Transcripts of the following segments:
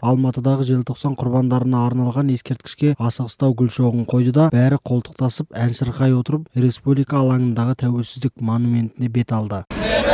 Алматыдағы желтоқсан құрбандарына арналған ескерткішке асығыстау гүл шоғын қойды да бәрі қолтықтасып ән шырқай отырып республика алаңындағы тәуелсіздік монументіне бет алды.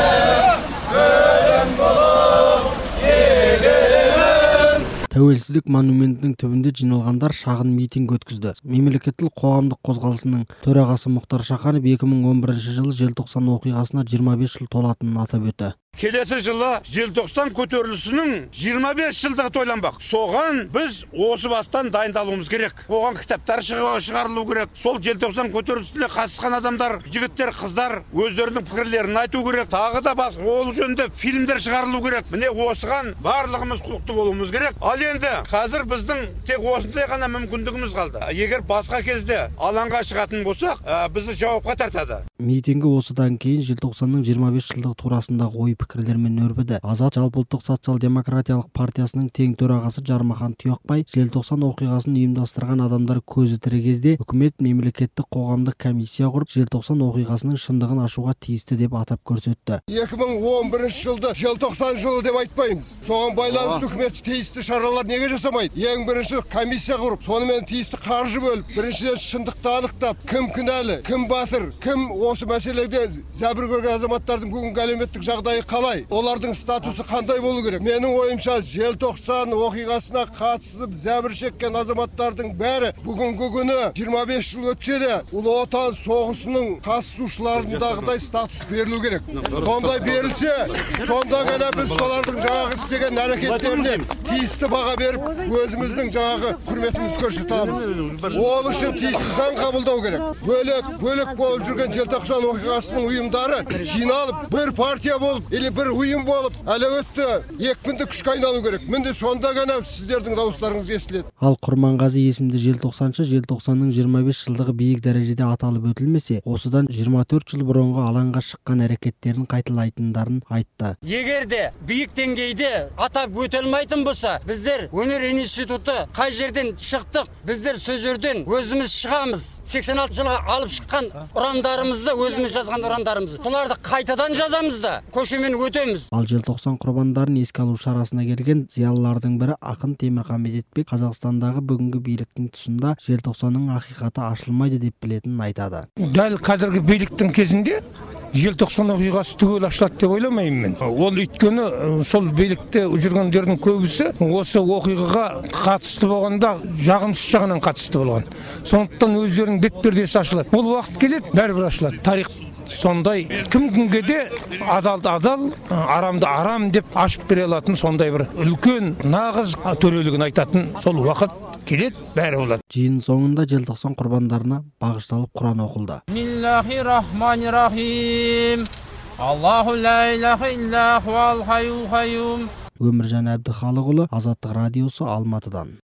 Тәуелсіздік монументінің түбінде жиналғандар шағын митинг өткізді. Мемлекеттік қоғамдық қозғалысының төрағасы Мұхтар Шаханов 2011 жылы желтоқсан оқиғасына 25 жыл толатынын атап өтті. Келесі жылы желтоқсан көтерілісінің 25 жылдығы тойланбақ. Соған біз осы бастан дайындалуымыз керек. Оған кітаптар шығарылу керек. Сол желтоқсан көтерілісіне қатысқан адамдар, жігіттер, қыздар өздерінің пікірлерін айту керек. Тағы да бас ол жөнінде фильмдер шығарылу керек. Міне осыған барлығымыз құлықты болуымыз керек. Ал енді қазір біздің тек осындай ғана мүмкіндігіміз қалды. Егер басқа кезде алаңға шығатын болсақ, бізді жауапқа тартады. Митингі осыдан кейін желтоқсанның 25 жылдығы турасындағы ой пікірлермен өрбіді. Азат жалпыұлттық социал-демократиялық партиясының тең төрағасы Жармахан Тұяқбай желтоқсан оқиғасын ұйымдастырған адамдар көзі тірі кезде үкімет мемлекеттік қоғамдық комиссия құрып желтоқсан оқиғасының шындығын ашуға тиісті деп атап көрсетті. 2011 жылды желтоқсан жылы деп айтпаймыз. Соған байланысты үкімет тиісті шаралар неге жасамайды? Ең бірінші комиссия құрып, сонымен тиісті қаржы бөліп, біріншіден шындықты анықтап, кім кінәлі, кім батыр, кім осы мәселеде зәбір көрген азаматтардың бүгінгі әлеуметтік жағдайы қалай? Олардың статусы қандай болу керек? Менің ойымша желтоқсан оқиғасына қатысып зәбір шеккен азаматтардың бәрі бүгінгі күні 25 жыл өтсе де Ұлы Отан соғысының қатысушыларындағыдай статус берілу керек. Сондай берілсе, сонда ғана біз солардың жаңағы істеген әрекеттеріне тиісті баға беріп, өзіміздің жаңағы құрметімізді көрсетеміз. Ол үшін тиісті заң қабылдау керек. Бөлек болып жүрген желтоқсан оқиғасының ұйымдары жиналып, бір партия болып, или бір ұйым болып, әлеуетті екпінді күшке айналу керек. Мінде сонда ғана сіздердің дауыстарыңыз естіледі. Ал Құрманғазы есімді желтоқсаншы желтоқсанның 25 жылдығы биік дәрежеде аталып өтілмесе, осыдан 24 жыл бұрынғы алаңға шыққан әрекеттерін қайталайтындарын айтты. Егер де биік деңгейде атап өтілмейтін болса, біздер өнер институты қай жерден шықтық, біздер сол жерден өзіміз шығамыз. 86 жылға алып шыққан ұрандарымызды, өзіміз жазған ұрандарымызды, соларды қайтадан жазамыз да, көшемен өтеміз. Ал желтоқсан құрбандарын еске алу шарасына келген зиялылардың бірі ақын Темірхан Медетбек Қазақстандағы бүгінгі биліктің тұсында желтоқсанның ақиқаты ашылмайды деп білетінін айтады. Дәл қазіргі биліктің кезінде желтоқсан оқиғасы түгел ашылады деп ойламаймын мен. Ол өйткені сол билікте жүргендердің көбісі осы оқиғаға қатысты болғанда жағымсыз жағынан қатысты болған. Сондықтан өздерінің бет-пердесі ашылады. Ол уақыт келеді, бәрібір ашылады. Тарих сондай, кім-кімге де адалды адал, арамды арам деп ашып бере алатын сондай бір үлкен нағыз төрелігін айтатын сол уақыт келеді, бәрі болады. Жиын соңында желтоқсан құрбандарына бағышталып Құран оқылды. Бисмиллахир-рахманир-рахим. Аллаху ла илаха илля хуал хайюл хайюм. Өміржан Әбдіхалықұлы, Азаттық радиосы, Алматыдан.